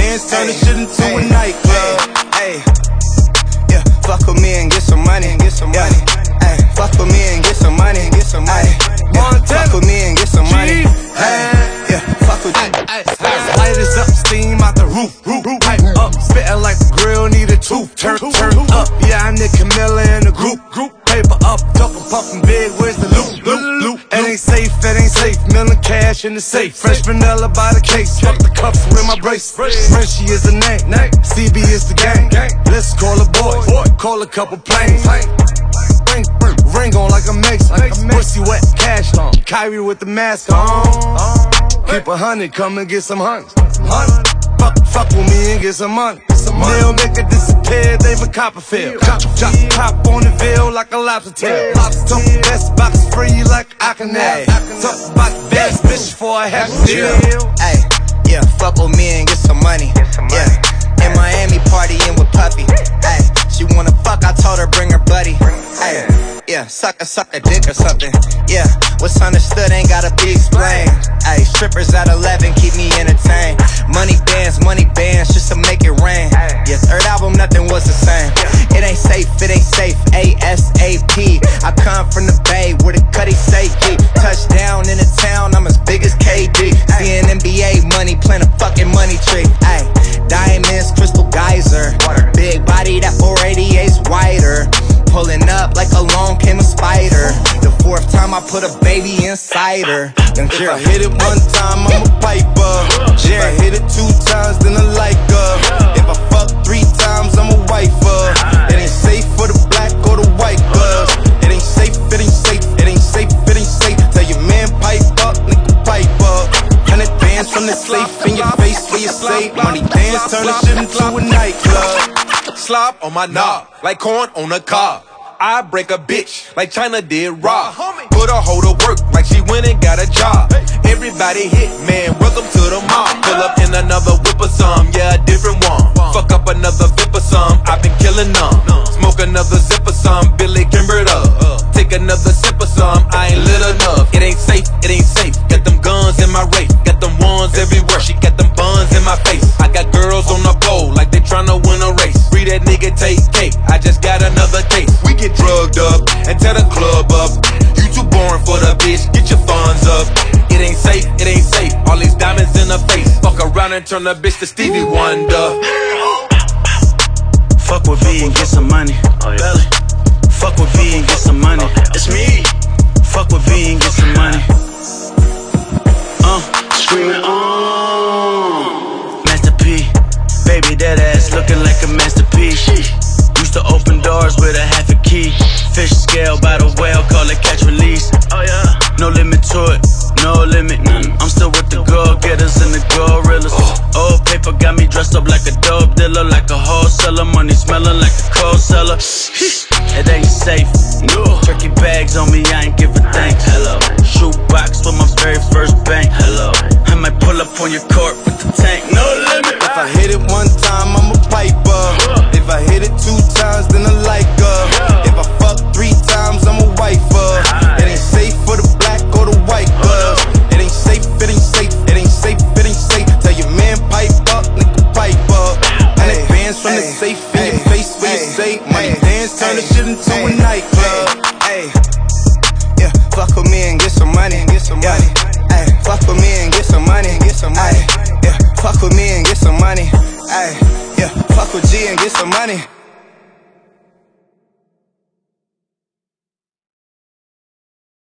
dance, turn the shit into a nightclub. Hey, yeah, fuck with me and get some money. Yeah, hey, fuck with me and get some money. Yeah, fuck with me and get some money. Yeah, fuck with me. Light is up, steam out the roof. Pipe up, spitting like the grill need a tooth. Turn up, yeah, I need Camilla in the group. Paper up, talking puffin' big, where's the loop? It ain't safe, million cash in the safe. Fresh vanilla by the case, fuck the cuffs with my brace. Frenchie is the name, CB is the gang. Let's call a boy, call a couple planes. Ring on like a Mason, pussy wet, cash on. Kyrie with the mask on. Keep 100, come and get some hunts. Fuck with me and get some money. They'll make it disappear, they been Copperfield. Chop on the veil like a lobster tail. Talk best box free like I can have. Talk about best bitch for a half deal. Ay, yeah, fuck with me and get some money. Yeah, in Miami partying with Puppy. Ay, she wanna fuck, I told her bring her buddy. Ay, yeah, suck a dick or something. Yeah, what's understood ain't gotta be explained. Ay, strippers at 11 keep me entertained. Money bands just to make it rain. Yeah, third album, nothing was the same. It ain't safe, ASAP. I come from the Bay where the Cuddy say keep. Touchdown in the town, I'm as big as KD. Seeing NBA money, playing a fucking money tree. Ay, diamonds, crystal geyser. Big body, that 488's wider. Pulling up like along came a spider. The fourth time I put a baby inside her. If I hit it one time, I'm a piper. If I hit it 2 times, then I like her. If I fuck 3 times, I'm a wifer. It ain't safe for the black or the white girls. It ain't safe. Tell your man pipe up, nigga pipe up. 100 bands from the safe in your face for your safe. Money dance, turn the shit into a nightclub. Slop on my knob, like corn on a cob. I break a bitch, like China did Rob. Put a hoe to work, like she went and got a job. Everybody hit, man, welcome to the mob. Pull up in another whip or some, yeah, a different one. Fuck up another vip or some, I've been killing them. Smoke another zip or some, Billy Kimbered up. Take another sip or some, I ain't lit enough. It ain't safe. Got them guns in my rape, got them ones everywhere. She got them buns in my face. I got girls on the pole, like they tryna win a race. Free that nigga, take cake, I just got another case. We get drugged up and tear the club up. You too boring for the bitch, get your funds up. It ain't safe. All these diamonds in her face. Fuck around and turn the bitch to Stevie Wonder. Fuck with V and get some money. Belly. Fuck with V and get some money. It's me. Fuck with V and get some money. Screaming Master P. Baby, that ass looking like a masterpiece. Used to open doors with a half a key. Fish scale by the whale, call it catch release. No limit to it, no limit. I'm still with the go-getters and the gorillas. Old paper got me dressed up like a dope dealer, like a wholesaler. Money smelling like a cold cellar. It ain't safe. No. Turkey bags on me, I ain't give a thanks. Hello. Shoebox with my very first bank. Hello. I might pull up on your court with the tank. No limit. If I hit it one time, I'm a piper. If I hit it 2 times, then I like her. If I fuck 3 times, I'm a wifer. It ain't safe for the black or the white girls. It ain't safe. Tell your man pipe up, nigga pipe up. 100 bands from the safe in your face for your safe. Money dance, turn the shit into a nightclub. Ay, yeah, fuck with me and get some money. Ay, fuck with me and get some money. Ay, yeah, fuck with me and get some money. Ay, yeah, fuck with G and get some money.